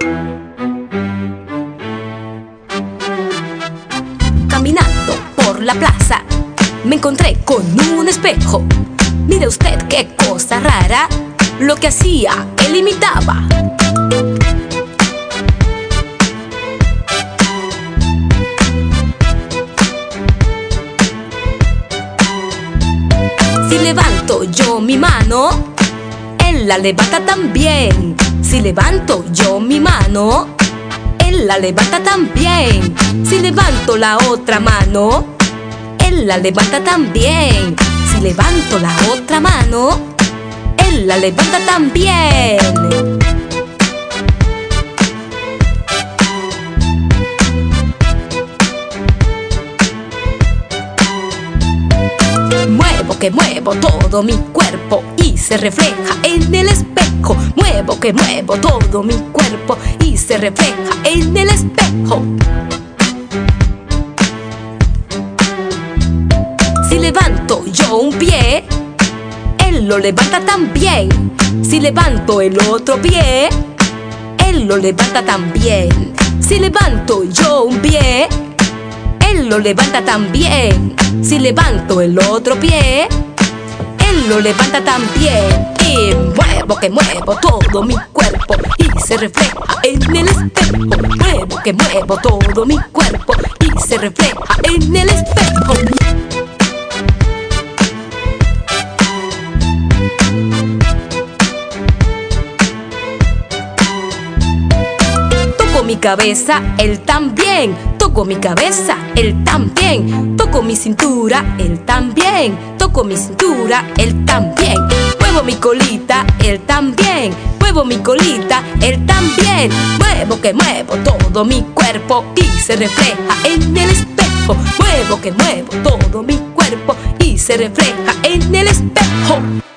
Caminando por la plaza, me encontré con un espejo. Mire usted qué cosa rara, lo que hacía, él imitaba. Si levanto yo mi mano, él la levanta también. Si levanto yo mi mano, él la levanta también. Si levanto la otra mano, él la levanta también. Si levanto la otra mano, él la levanta también. Muevo que muevo todo mi cuerpo y se refleja en el espejo. Muevo que muevo todo mi cuerpo y se refleja en el espejo. Si levanto yo un pie, él lo levanta también. Si levanto el otro pie, él lo levanta también. Si levanto yo un pie, él lo levanta también. Si levanto el otro pie, él lo levanta también. Y muevo que muevo todo mi cuerpo y se refleja en el espejo. Muevo que muevo todo mi cuerpo y se refleja en el espejo. Toco mi cabeza, él también. Toco mi cabeza, él también. Toco mi cintura, él también. Toco mi cintura, él también. Muevo mi colita, él también. Muevo mi colita, él también. Muevo que muevo todo mi cuerpo y se refleja en el espejo. Muevo que muevo todo mi cuerpo y se refleja en el espejo.